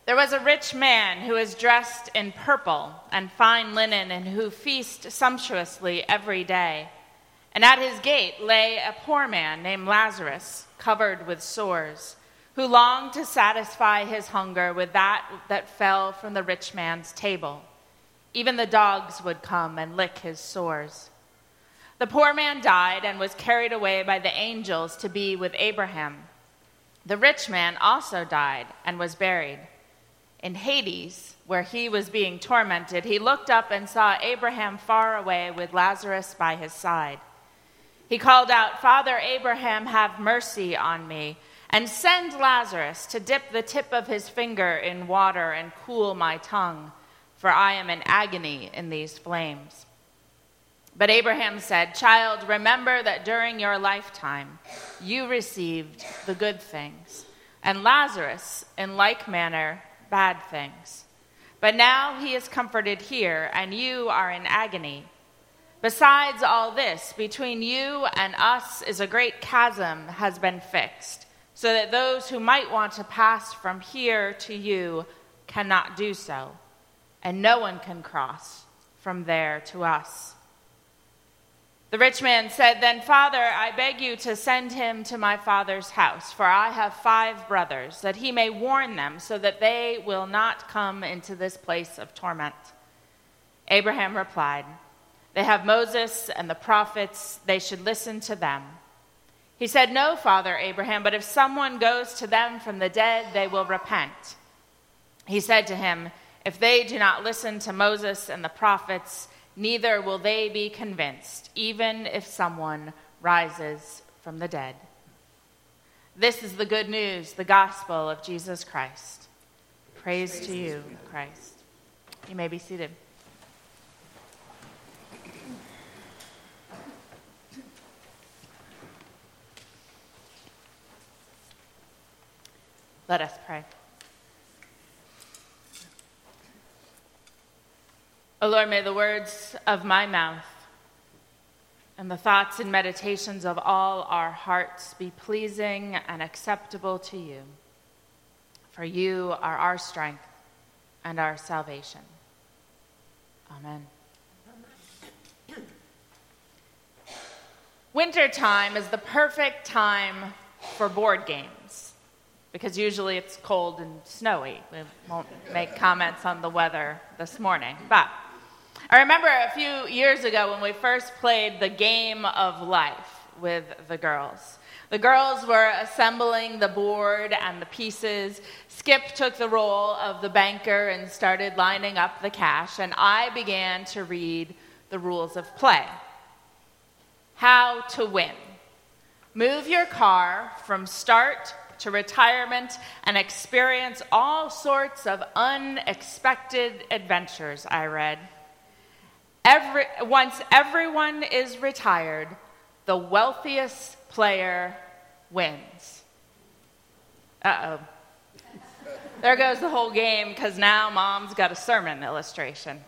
There was a rich man who was dressed in purple and fine linen and who feasted sumptuously every day. And at his gate lay a poor man named Lazarus, covered with sores, who longed to satisfy his hunger with that fell from the rich man's table. Even the dogs would come and lick his sores. The poor man died and was carried away by the angels to be with Abraham. The rich man also died and was buried. In Hades, where he was being tormented, he looked up and saw Abraham far away with Lazarus by his side. He called out, "Father Abraham, have mercy on me, and send Lazarus to dip the tip of his finger in water and cool my tongue, for I am in agony in these flames." But Abraham said, "Child, remember that during your lifetime you received the good things, and Lazarus, in like manner, bad things. But now he is comforted here, and you are in agony. Besides all this, between you and us is a great chasm has been fixed, so that those who might want to pass from here to you cannot do so, and no one can cross from there to us." The rich man said, "Then, Father, I beg you to send him to my father's house, for I have 5 brothers, that he may warn them, so that they will not come into this place of torment." Abraham replied, "They have Moses and the prophets. They should listen to them." He said, "No, Father Abraham, but if someone goes to them from the dead, they will repent." He said to him, "If they do not listen to Moses and the prophets, neither will they be convinced, even if someone rises from the dead." This is the good news, the gospel of Jesus Christ. Praise to you, Christ. You may be seated. Let us pray. O Lord, may the words of my mouth and the thoughts and meditations of all our hearts be pleasing and acceptable to you, for you are our strength and our salvation. Amen. Wintertime is the perfect time for board games, because usually it's cold and snowy. We won't make comments on the weather this morning, but I remember a few years ago when we first played the game of life with the girls. The girls were assembling the board and the pieces. Skip took the role of the banker and started lining up the cash, and I began to read the rules of play. How to win. Move your car from start to retirement and experience all sorts of unexpected adventures, I read. Once everyone is retired, the wealthiest player wins. Uh-oh. There goes the whole game, because now Mom's got a sermon illustration.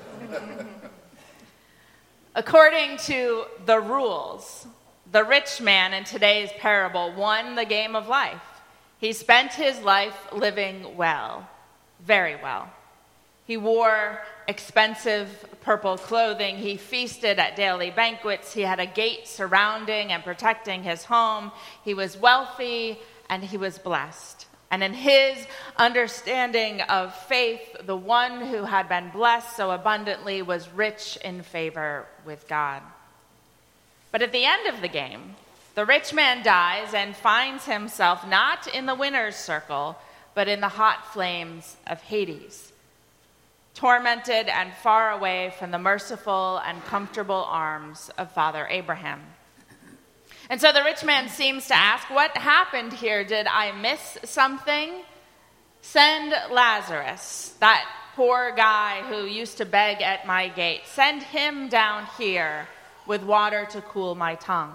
According to the rules, the rich man in today's parable won the game of life. He spent his life living well, very well. He wore expensive purple clothing. He feasted at daily banquets. He had a gate surrounding and protecting his home. He was wealthy and he was blessed. And in his understanding of faith, the one who had been blessed so abundantly was rich in favor with God. But at the end of the game, the rich man dies and finds himself not in the winner's circle, but in the hot flames of Hades, tormented and far away from the merciful and comfortable arms of Father Abraham. And so the rich man seems to ask, what happened here? Did I miss something? Send Lazarus, that poor guy who used to beg at my gate. Send him down here with water to cool my tongue.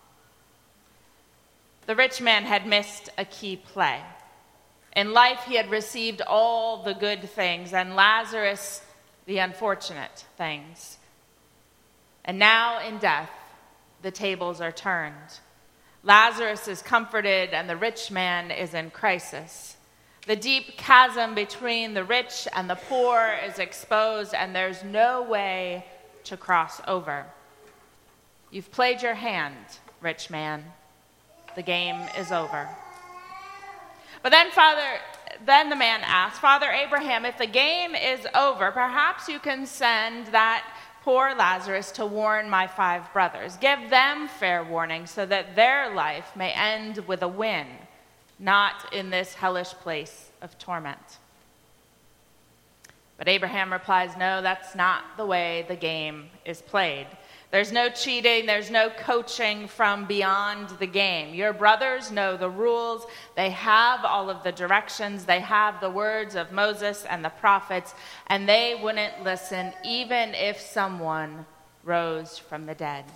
The rich man had missed a key play. In life, he had received all the good things, and Lazarus, the unfortunate things. And now in death, the tables are turned. Lazarus is comforted, and the rich man is in crisis. The deep chasm between the rich and the poor is exposed, and there's no way to cross over. You've played your hand, rich man. The game is over. But then the man asked, Father Abraham, if the game is over, perhaps you can send that poor Lazarus to warn my 5 brothers. Give them fair warning so that their life may end with a win, not in this hellish place of torment. But Abraham replies, no, that's not the way the game is played. There's no cheating, there's no coaching from beyond the game. Your brothers know the rules, they have all of the directions, they have the words of Moses and the prophets, and they wouldn't listen even if someone rose from the dead.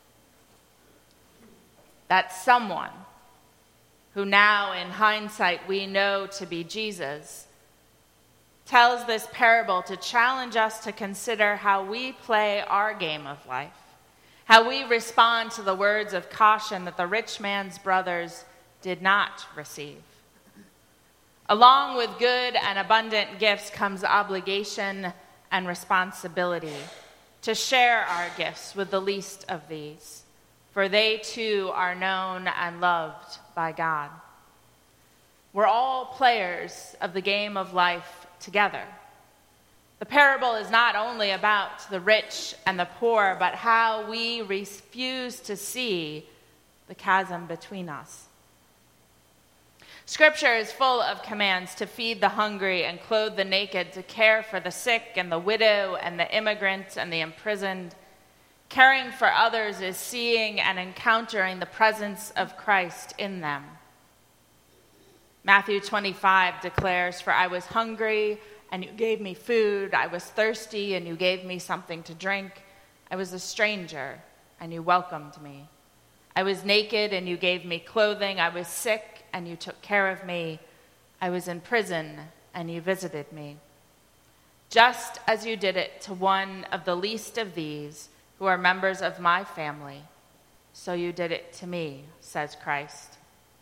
That someone, who now in hindsight we know to be Jesus, tells this parable to challenge us to consider how we play our game of life, how we respond to the words of caution that the rich man's brothers did not receive. Along with good and abundant gifts comes obligation and responsibility to share our gifts with the least of these, for they too are known and loved by God. We're all players of the game of life together. The parable is not only about the rich and the poor, but how we refuse to see the chasm between us. Scripture is full of commands to feed the hungry and clothe the naked, to care for the sick and the widow and the immigrant and the imprisoned. Caring for others is seeing and encountering the presence of Christ in them. Matthew 25 declares, for I was hungry, and you gave me food. I was thirsty, and you gave me something to drink. I was a stranger, and you welcomed me. I was naked, and you gave me clothing. I was sick, and you took care of me. I was in prison, and you visited me. Just as you did it to one of the least of these who are members of my family, so you did it to me, says Christ.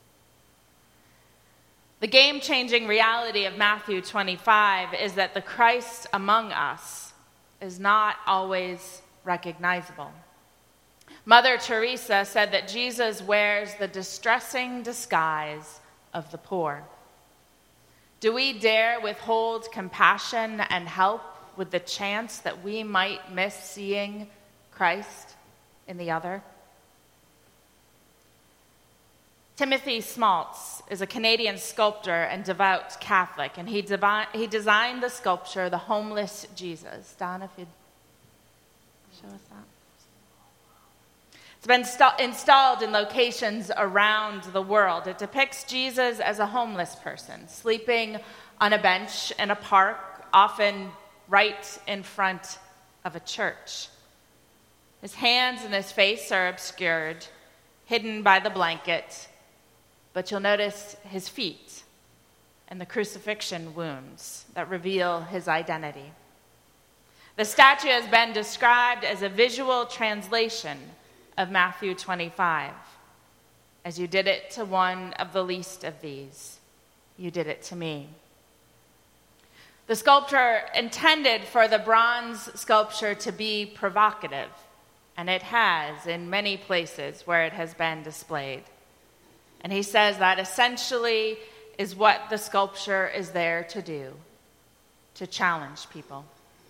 The game-changing reality of Matthew 25 is that the Christ among us is not always recognizable. Mother Teresa said that Jesus wears the distressing disguise of the poor. Do we dare withhold compassion and help with the chance that we might miss seeing Christ in the other? Timothy Smaltz is a Canadian sculptor and devout Catholic, and he designed the sculpture, The Homeless Jesus. Don, if you'd show us that. It's been installed in locations around the world. It depicts Jesus as a homeless person, sleeping on a bench in a park, often right in front of a church. His hands and his face are obscured, hidden by the blanket, but you'll notice his feet and the crucifixion wounds that reveal his identity. The statue has been described as a visual translation of Matthew 25. As you did it to one of the least of these, you did it to me. The sculptor intended for the bronze sculpture to be provocative, and it has in many places where it has been displayed. And he says that essentially is what the sculpture is there to do, to challenge people.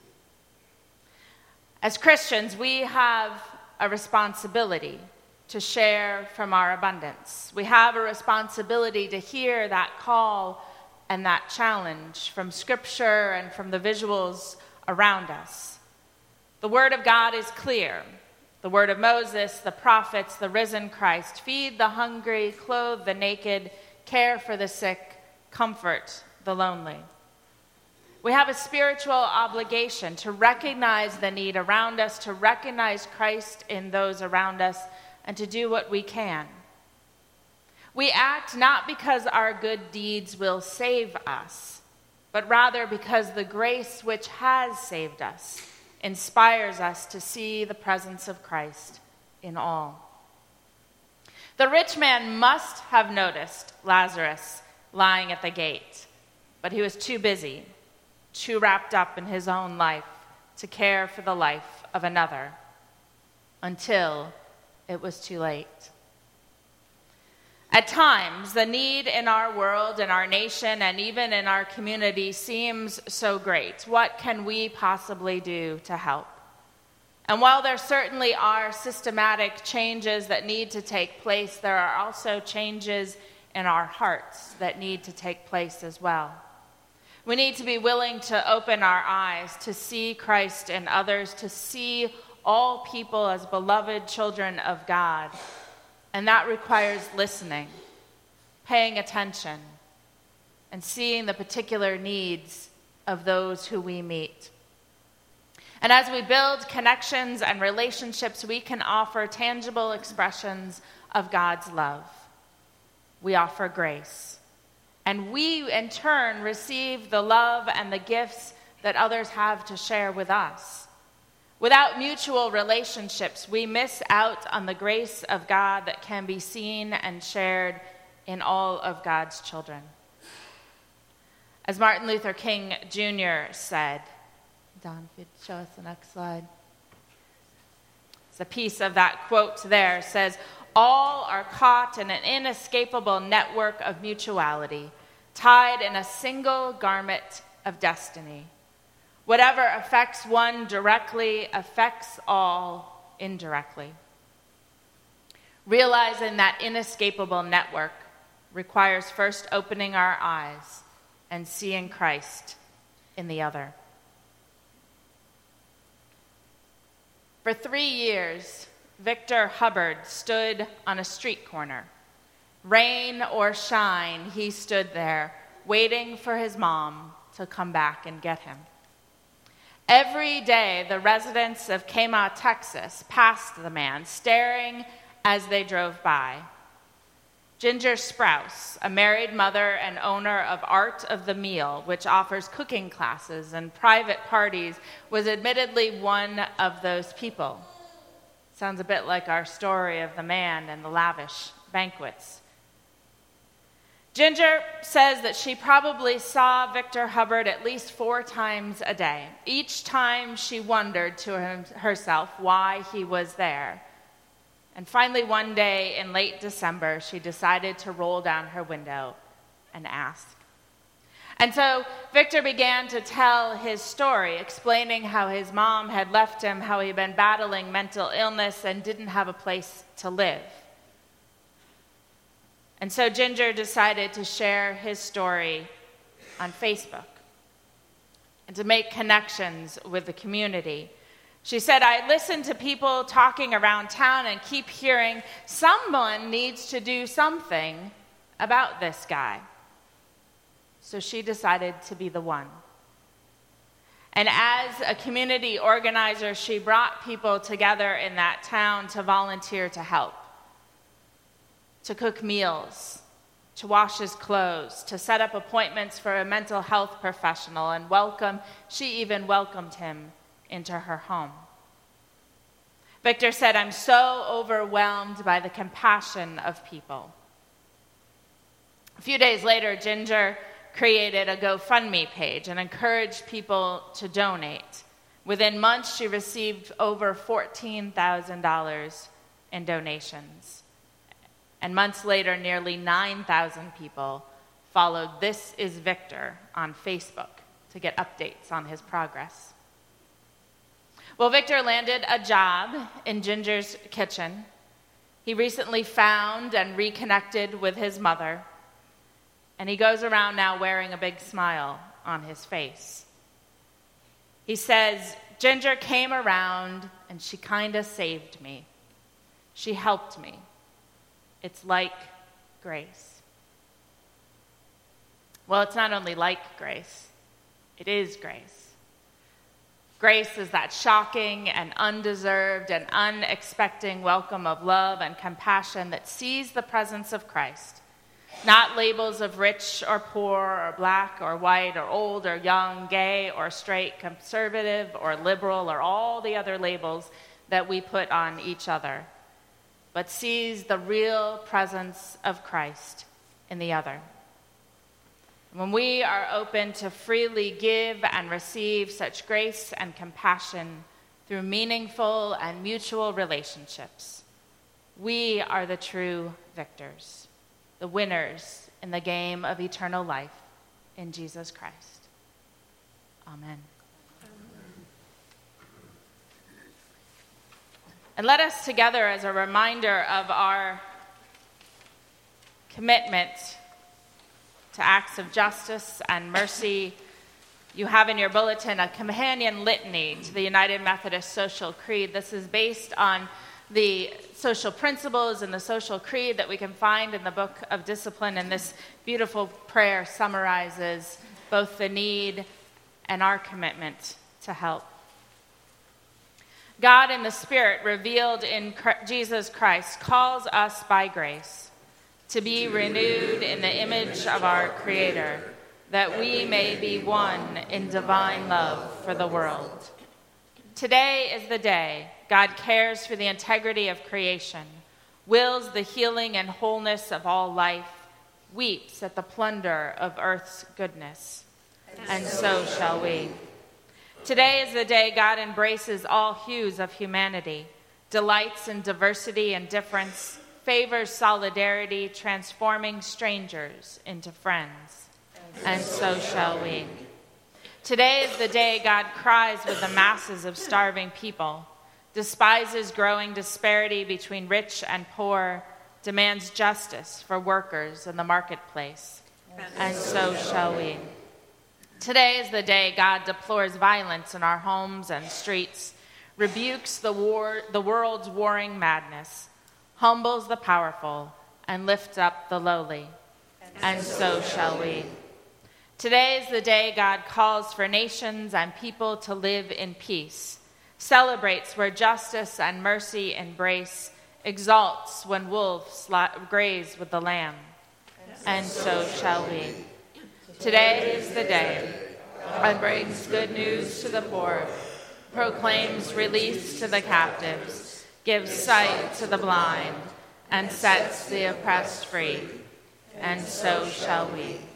As Christians, we have a responsibility to share from our abundance. We have a responsibility to hear that call and that challenge from Scripture and from the visuals around us. The Word of God is clear. The word of Moses, the prophets, the risen Christ. Feed the hungry, clothe the naked, care for the sick, comfort the lonely. We have a spiritual obligation to recognize the need around us, to recognize Christ in those around us, and to do what we can. We act not because our good deeds will save us, but rather because the grace which has saved us inspires us to see the presence of Christ in all. The rich man must have noticed Lazarus lying at the gate. but he was too busy, too wrapped up in his own life to care for the life of another until it was too late. At times, the need in our world, in our nation, and even in our community seems so great. What can we possibly do to help? And while there certainly are systematic changes that need to take place, there are also changes in our hearts that need to take place as well. We need to be willing to open our eyes to see Christ in others, to see all people as beloved children of God. And that requires listening, paying attention, and seeing the particular needs of those who we meet. And as we build connections and relationships, we can offer tangible expressions of God's love. We offer grace. And we, in turn, receive the love and the gifts that others have to share with us. Without mutual relationships, we miss out on the grace of God that can be seen and shared in all of God's children. As Martin Luther King Jr. said, Don, if you'd show us the next slide. It's a piece of that quote there. Says, all are caught in an inescapable network of mutuality, tied in a single garment of destiny. Whatever affects one directly affects all indirectly. Realizing that inescapable network requires first opening our eyes and seeing Christ in the other. For 3 years, Victor Hubbard stood on a street corner. Rain or shine, he stood there, waiting for his mom to come back and get him. Every day, the residents of Kemah, Texas, passed the man, staring as they drove by. Ginger Sprouse, a married mother and owner of Art of the Meal, which offers cooking classes and private parties, was admittedly one of those people. Sounds a bit like our story of the man and the lavish banquets. Ginger says that she probably saw Victor Hubbard at least 4 times a day. Each time she wondered to herself why he was there. And finally one day in late December, she decided to roll down her window and ask. And so Victor began to tell his story, explaining how his mom had left him, how he'd been battling mental illness and didn't have a place to live. And so Ginger decided to share his story on Facebook and to make connections with the community. She said, I listen to people talking around town and keep hearing someone needs to do something about this guy. So she decided to be the one. And as a community organizer, she brought people together in that town to volunteer to help. To cook meals, to wash his clothes, to set up appointments for a mental health professional, and she even welcomed him into her home. Victor said, I'm so overwhelmed by the compassion of people. A few days later, Ginger created a GoFundMe page and encouraged people to donate. Within months, she received over $14,000 in donations. And months later, nearly 9,000 people followed This Is Victor on Facebook to get updates on his progress. Well, Victor landed a job in Ginger's kitchen. He recently found and reconnected with his mother, and he goes around now wearing a big smile on his face. He says, Ginger came around and she kind of saved me. She helped me. It's like grace. Well, it's not only like grace, it is grace. Grace is that shocking and undeserved and unexpected welcome of love and compassion that sees the presence of Christ, not labels of rich or poor or black or white or old or young, gay or straight, conservative or liberal or all the other labels that we put on each other, but sees the real presence of Christ in the other. When we are open to freely give and receive such grace and compassion through meaningful and mutual relationships, we are the true victors, the winners in the game of eternal life in Jesus Christ. Amen. And let us together, as a reminder of our commitment to acts of justice and mercy, you have in your bulletin a companion litany to the United Methodist Social Creed. This is based on the social principles and the social creed that we can find in the Book of Discipline, and this beautiful prayer summarizes both the need and our commitment to help. God in the Spirit revealed in Jesus Christ calls us by grace to be renewed in the image of our Creator, that we may be one in divine love for the world. Today is the day God cares for the integrity of creation, wills the healing and wholeness of all life, weeps at the plunder of earth's goodness, and so shall we. Today is the day God embraces all hues of humanity, delights in diversity and difference, favors solidarity, transforming strangers into friends, and so shall we. Today is the day God cries with the masses of starving people, despises growing disparity between rich and poor, demands justice for workers in the marketplace, and so shall we. Today is the day God deplores violence in our homes and streets, rebukes the world's warring madness, humbles the powerful, and lifts up the lowly, and so shall we. Today is the day God calls for nations and people to live in peace, celebrates where justice and mercy embrace, exalts when wolves graze with the lamb, and so shall we. Today is the day God brings good news to the poor, proclaims release to the captives, gives sight to the blind, and sets the oppressed free, and so shall we.